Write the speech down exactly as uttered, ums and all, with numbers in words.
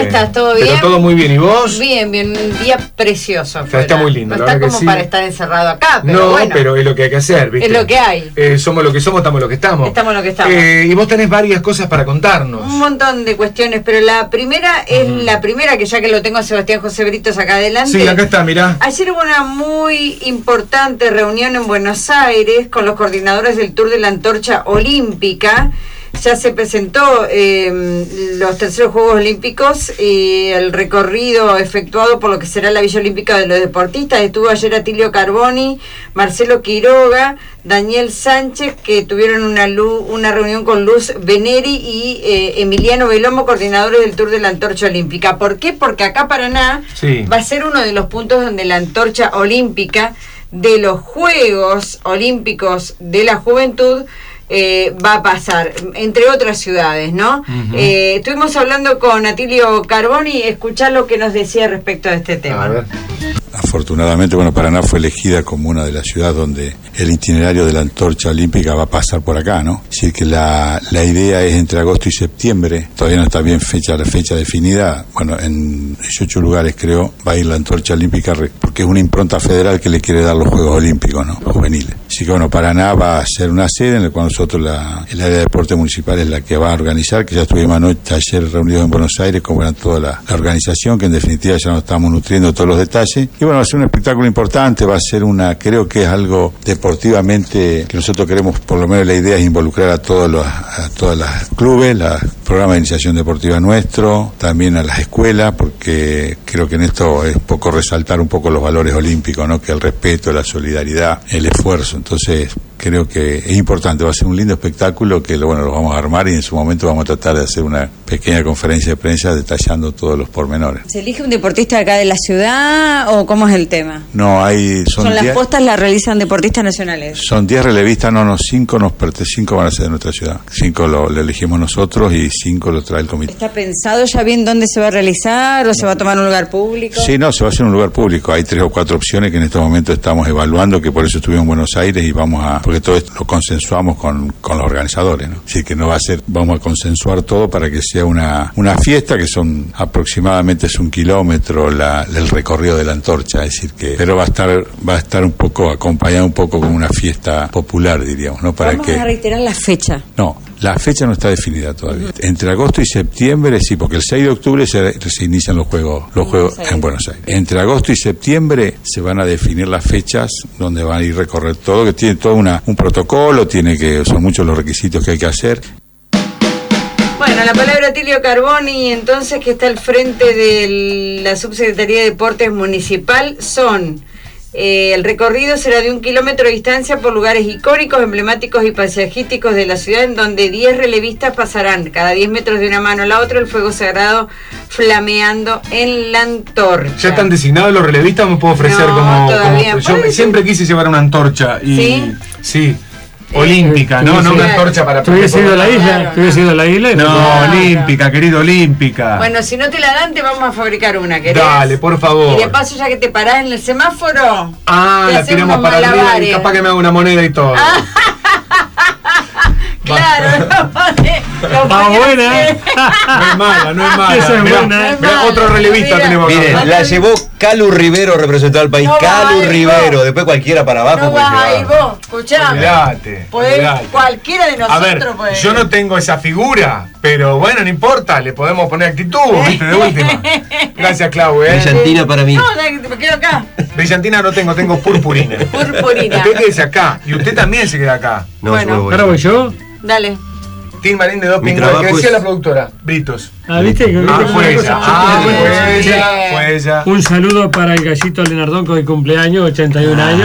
estás? ¿Todo bien? Pero todo muy bien, ¿y vos? Bien, bien, un día precioso. O sea, está muy lindo. No la está verdad como que sí. para estar encerrado acá, pero no, bueno. pero es lo que hay que hacer, ¿viste? Es lo que hay. Eh, somos lo que somos, estamos lo que estamos. Estamos lo que estamos. Eh, y vos tenés varias cosas para contarnos. Un montón de cuestiones, pero la primera es Mm. la primera, que ya que lo tengo a Sebastián José Britos acá adelante. Sí, acá está, mirá. Ayer hubo una muy importante reunión en Buenos Aires con los coordinadores del Tour de la Antorcha Olímpica. Ya se presentó eh, los terceros Juegos Olímpicos y el recorrido efectuado por lo que será la Villa Olímpica de los Deportistas. Estuvo ayer Atilio Carboni, Marcelo Quiroga, Daniel Sánchez, que tuvieron una, luz, una reunión con Luz Veneri y eh, Emiliano Velomo, coordinadores del Tour de la Antorcha Olímpica. ¿Por qué? Porque acá Paraná sí. va a ser uno de los puntos donde la Antorcha Olímpica de los Juegos Olímpicos de la Juventud Eh, va a pasar, entre otras ciudades, ¿no? Uh-huh. Eh, estuvimos hablando con Atilio Carboni, escuchar lo que nos decía respecto a este tema. A ver. Afortunadamente, bueno, Paraná fue elegida como una de las ciudades donde el itinerario de la Antorcha Olímpica va a pasar por acá, ¿no? Es decir, que la, la idea es entre agosto y septiembre, todavía no está bien fecha la fecha definida, bueno, en dieciocho lugares creo va a ir la Antorcha Olímpica, porque es una impronta federal que le quiere dar los Juegos Olímpicos, ¿no? Juveniles. Así que bueno, Paraná va a ser una sede en la cual nosotros, la, el área de deporte municipal es la que va a organizar, que ya estuvimos anoche ayer reunidos en Buenos Aires, como era toda la, la organización, que en definitiva ya nos estamos nutriendo todos los detalles. Y bueno, va a ser un espectáculo importante, va a ser una, creo que es algo deportivamente que nosotros queremos, por lo menos la idea es involucrar a todos los, a todas las clubes, los programas de iniciación deportiva nuestro, también a las escuelas, porque creo que en esto es un poco resaltar un poco los valores olímpicos, ¿no? Que el respeto, la solidaridad, el esfuerzo. Entonces, creo que es importante, va a ser un lindo espectáculo que bueno, lo vamos a armar y en su momento vamos a tratar de hacer una pequeña conferencia de prensa detallando todos los pormenores. ¿Se elige un deportista acá de la ciudad o cómo es el tema? No, hay... Son, son las diez, postas las realizan deportistas nacionales. Son diez relevistas, no, no, cinco nos cinco van a ser de nuestra ciudad. Cinco lo, lo elegimos nosotros y cinco lo trae el comité. ¿Está pensado ya bien dónde se va a realizar o no. se va a tomar un lugar público? Sí, no, se va a hacer en un lugar público. Hay tres o cuatro opciones que en estos momentos estamos evaluando, que por eso estuvimos en Buenos Aires y vamos a... porque todo esto lo consensuamos con, con los organizadores, ¿no? Así que no va a ser, vamos a consensuar todo para que sea una, una fiesta, que son aproximadamente es un kilómetro la, el recorrido de la antorcha, es decir que, pero va a estar, va a estar un poco acompañado un poco con una fiesta popular, diríamos, ¿no? Para vamos que, a reiterar la fecha. No, la fecha no está definida todavía. Uh-huh. Entre agosto y septiembre, sí, porque el seis de octubre se, se inician los juegos, los juegos en Buenos Aires. Entre agosto y septiembre se van a definir las fechas donde van a ir a recorrer todo, que tiene todo una, un protocolo, tiene que, son muchos los requisitos que hay que hacer. Bueno, la palabra Atilio Carboni, entonces, que está al frente de la Subsecretaría de Deportes Municipal, son... Eh, el recorrido será de un kilómetro de distancia por lugares icónicos, emblemáticos y paisajísticos de la ciudad, en donde diez relevistas pasarán cada diez metros de una mano a la otra el fuego sagrado flameando en la antorcha. ¿Ya están designados los relevistas? ¿Me puedo ofrecer no, como, todavía. como yo siempre quise llevar una antorcha y sí, sí. Olímpica, no, no una antorcha para... ¿Tú hubieras ido a la isla? ¿Tú hubieras ido a la isla? No, claro. olímpica, querido, olímpica. Bueno, si no te la dan, te vamos a fabricar una, ¿querés? Dale, por favor. Y de paso, ya que te parás en el semáforo... Ah, la tiramos para arriba y capaz que me haga una moneda y todo. Claro, ah, buena. No es mala, no es mala. Esa es mirá, buena. mirá, mirá, otro relevista mira, tenemos. Miren, acá. la llevó Calu Rivero, representó al país. No Calu vas, Rivero, vos. después cualquiera para abajo No puede vas ahí llevar. vos, escuchame. Olvidate, Podés, olvidate. cualquiera de nosotros A ver, puede. yo no tengo esa figura, pero bueno, no importa, le podemos poner actitud, ¿viste? De última. Gracias, Clau, ¿eh? Brillantina para mí. No, me quedo acá. Brillantina no tengo, tengo purpurina. Purpurina. Usted quédese acá, y usted también se queda acá. No, Bueno. yo voy. ¿Ahora voy yo? Dale. Team Marín de Doping, Mi ¿qué trabajo decía es- la productora? Britos. Ah, ¿viste? Que- Ah, ¿viste? fue Una ella. cosa- Ah, Yo te- fue Bien. ella, fue ella. Un saludo para el gallito Lenardón, que hoy cumpleaños, ochenta y un Ah. años.